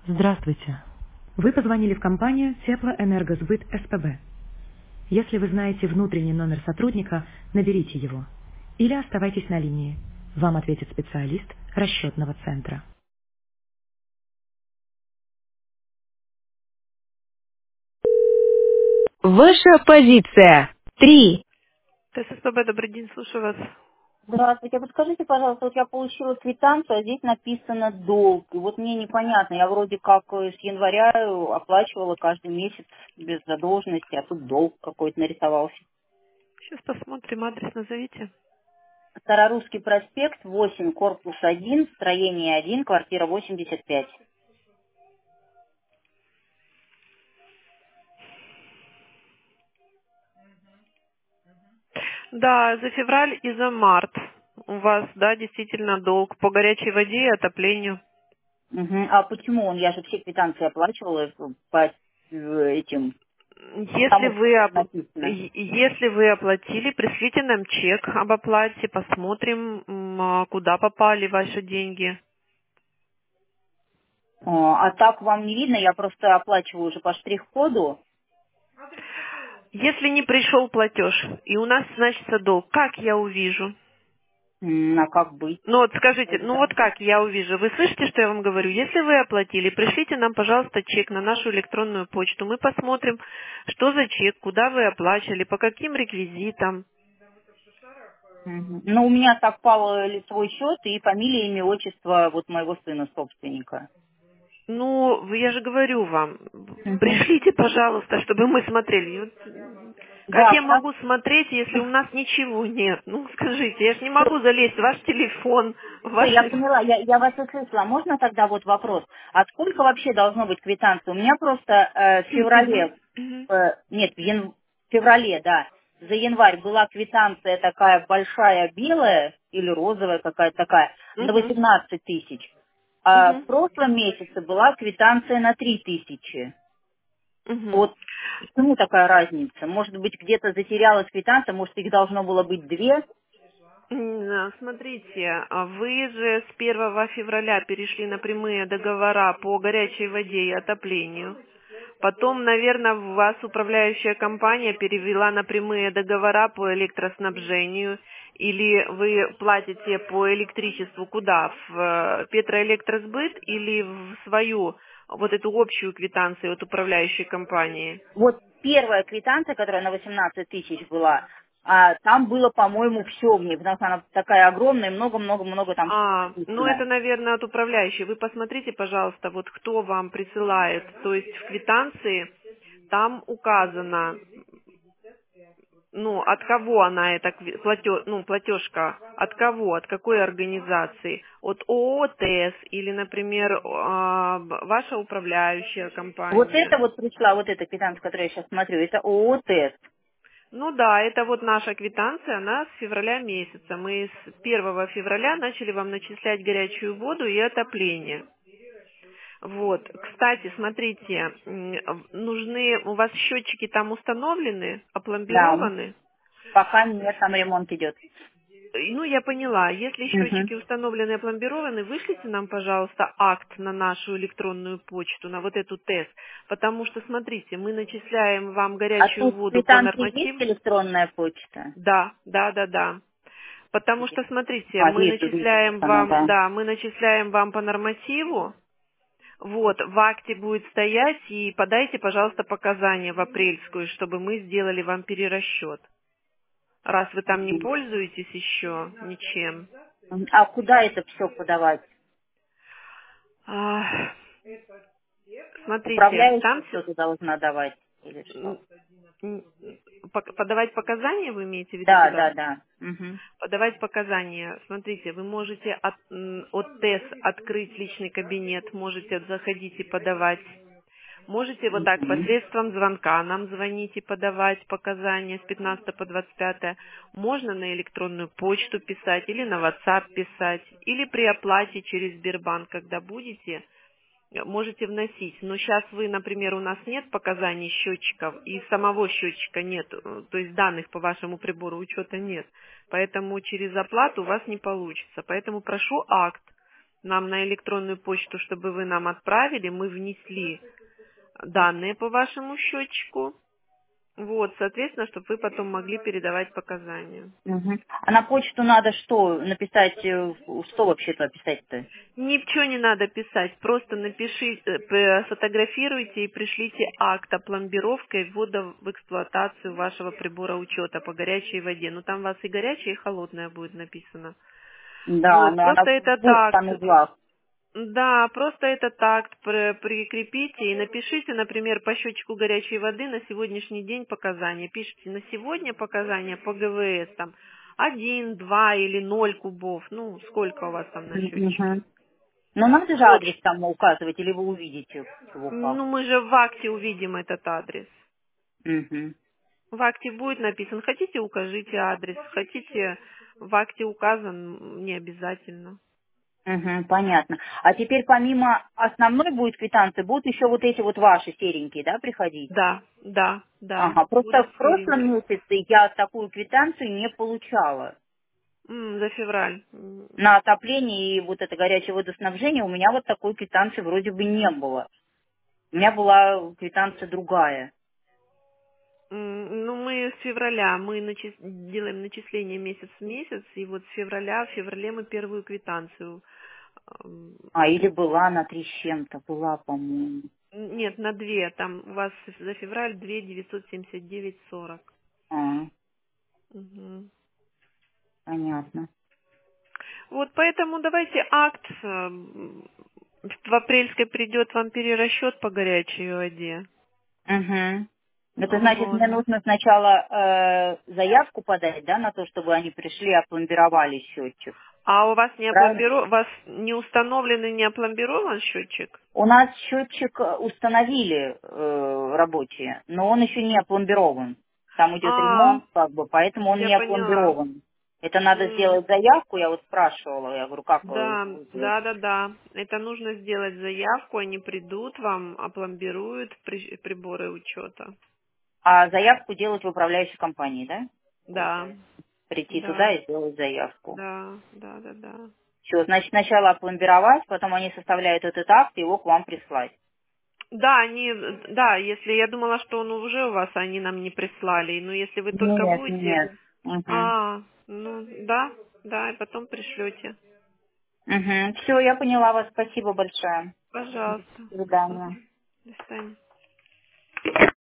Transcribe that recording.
Здравствуйте. Вы позвонили в компанию Теплоэнергосбыт СПБ. Если вы знаете внутренний номер сотрудника, наберите его. Или оставайтесь на линии. Вам ответит специалист расчетного центра. Ваша позиция. 3. ТССПБ, добрый день, слушаю вас. Здравствуйте. Подскажите, пожалуйста, вот я получила квитанцию, а здесь написано долг. И вот мне непонятно, я вроде как с января оплачивала каждый месяц без задолженности, а тут долг какой-то нарисовался. Сейчас посмотрим, адрес назовите. Старорусский проспект, 8, корпус 1, строение 1, квартира 85. Да, за февраль и за март у вас, да, действительно долг по горячей воде и отоплению. Мгм. А почему он? Я же все квитанции оплачивала по этим, Если тому вы, написано. если вы оплатили, пришлите нам чек об оплате, посмотрим, куда попали ваши деньги. А так вам не видно, я просто оплачиваю уже по штрих-коду. Если не пришел платеж, и у нас значится долг, как я увижу? А как быть? Ну вот скажите, ну вот как я увижу? Вы слышите, что я вам говорю? Если вы оплатили, пришлите нам, пожалуйста, чек на нашу электронную почту. Мы посмотрим, что за чек, куда вы оплачивали, по каким реквизитам. Мгм. Ну, у меня совпал лицевой счет и фамилия, имя, отчество вот моего сына, собственника. Ну, я же говорю вам, Мгм. пришлите, пожалуйста, чтобы мы смотрели. И вот, как Да, я могу смотреть, если у нас ничего нет? Ну, скажите, я же не могу залезть в ваш телефон, в все, я ваши... поняла, я вас услышала. А можно тогда вот вопрос? А сколько вообще должно быть квитанций? У меня просто в Мгм, феврале, мгм, нет, в феврале, да, за январь была квитанция такая большая белая или розовая какая-то такая на мгм, 18 тысяч. А в мгм, прошлом месяце была квитанция на 3 тысячи. мгм. Вот почему такая разница? Может быть, где-то затерялась квитанция, может, их должно было быть две? Смотрите, вы же с 1 февраля перешли на прямые договора по горячей воде и отоплению. Потом, наверное, вас управляющая компания перевела на прямые договора по электроснабжению. Или вы платите по электричеству куда? В Петроэлектросбыт или в свою вот эту общую квитанцию от управляющей компании? Вот первая квитанция, которая на 18 тысяч была, а там было, по-моему, все в ней, потому что она такая огромная, много-много-много там Ну это, написано. наверное, от управляющей. Вы посмотрите, пожалуйста, вот кто вам присылает. То есть в квитанции там указано, ну, от кого она эта платежка, от кого, от какой организации. От ООО ТЭС или, например, ваша управляющая Вот компания. это вот пришла, вот эта квитанция, которую я сейчас смотрю, это ООО «Тест». Ну да, это вот наша квитанция, она с февраля месяца. Мы с 1 февраля начали вам начислять горячую воду и отопление. Вот, кстати, смотрите, нужны, у вас счетчики там установлены, Да, опломбированы? пока нет, там ремонт идет. Ну, я поняла, если Мгм. счетчики установлены и опломбированы, вышлите нам, пожалуйста, акт на нашу электронную почту, на вот эту тест, потому что, смотрите, мы начисляем вам А горячую тут в воду по квитанции есть нормативу. электронная почта? Да, да, да, да. Потому что, смотрите, А, мы вижу, начисляем она, вам, да. да, мы начисляем вам по нормативу. Вот, в акте будет стоять, и подайте, пожалуйста, показания в апрельскую, чтобы мы сделали вам перерасчет. Раз вы там не Мгм. пользуетесь еще ничем. А куда это все подавать? А, Смотрите, Управляющая там что-то должна давать или м, что? подавать показания, вы имеете в виду Да, куда? да, да. Мгм. Подавать показания. Смотрите, вы можете от ТЭС открыть личный кабинет, можете заходить и подавать. Можете вот так Мгм. посредством звонка нам звонить и подавать показания с 15 по 25. Можно на электронную почту писать или на WhatsApp писать, или при оплате через Сбербанк, когда будете, можете вносить. Но сейчас вы, например, у нас нет показаний счетчиков, и самого счетчика нет, то есть данных по вашему прибору учета нет. Поэтому через оплату у вас не получится. Поэтому прошу акт нам на электронную почту, чтобы вы нам отправили, мы внесли данные по вашему счетчику. Вот, соответственно, чтобы вы потом могли передавать показания. Мгм. А на почту надо что написать, что вообще-то писать-то? Ничего не надо писать, просто напишите, сфотографируйте и пришлите акт о пломбировке и ввода в эксплуатацию вашего прибора учета по горячей воде. Ну там у вас и горячая, и холодная будет написано. Да, Вот, но она просто в этот двух акт, там углах. да, просто этот акт прикрепите и напишите, например, по счетчику горячей воды на сегодняшний день показания. Пишите на сегодня показания по ГВС, там, 1, 2 или 0 кубов, ну, сколько у вас там на счетчике. Мгм. Но надо же Вот. адрес там указывать, или вы увидите его как? Ну, мы же в акте увидим этот адрес. Мгм. В акте будет написан. Хотите, укажите адрес. Хотите, в акте указан, не обязательно. Мгм, понятно. А теперь помимо основной будет квитанции, будут еще вот эти вот ваши серенькие, да, приходить? Да, да, да. Ага, просто Будут в прошлом серенькие. месяце я такую квитанцию не получала. За февраль. На отопление и вот это горячее водоснабжение у меня вот такой квитанции вроде бы не было. У меня была квитанция другая. Ну, мы с февраля, мы делаем начисление месяц в месяц, и вот в феврале мы первую квитанцию. ам, А, или была на 3 с чем-то, была, по-моему. Нет, на 2. Там у вас за февраль 2 979,40. А, Мгм. понятно. Вот поэтому давайте акт. В апрельской придет вам перерасчет по горячей воде. Угу. Это значит, Вот. мне нужно сначала заявку подать, да, на то, чтобы они пришли и опломбировали счетчик. А у вас Правильно? у вас не установлен и не опломбирован счетчик? У нас счетчик установили рабочие, но он еще не опломбирован. Там идет А, ремонт, как бы, поэтому он я не поняла. опломбирован. Это надо М, сделать заявку, я вот спрашивала, я говорю, как Да, вы да, сделаете? да, да. Это нужно сделать заявку, они придут вам, опломбируют приборы учета. А заявку делать в управляющей компании, да? Да, Получается. Прийти туда да, и сделать заявку. да, да, да, да. Все, значит, сначала опломбировать, потом они составляют этот акт и его к вам прислать. Да, если я думала, что он уже у вас, а они нам не прислали. Но если вы только Нет, будете, нет. Угу. ну да, да, и потом пришлете. Угу. Все, я поняла вас. Спасибо большое. До Пожалуйста. свидания. Мгм. До свидания.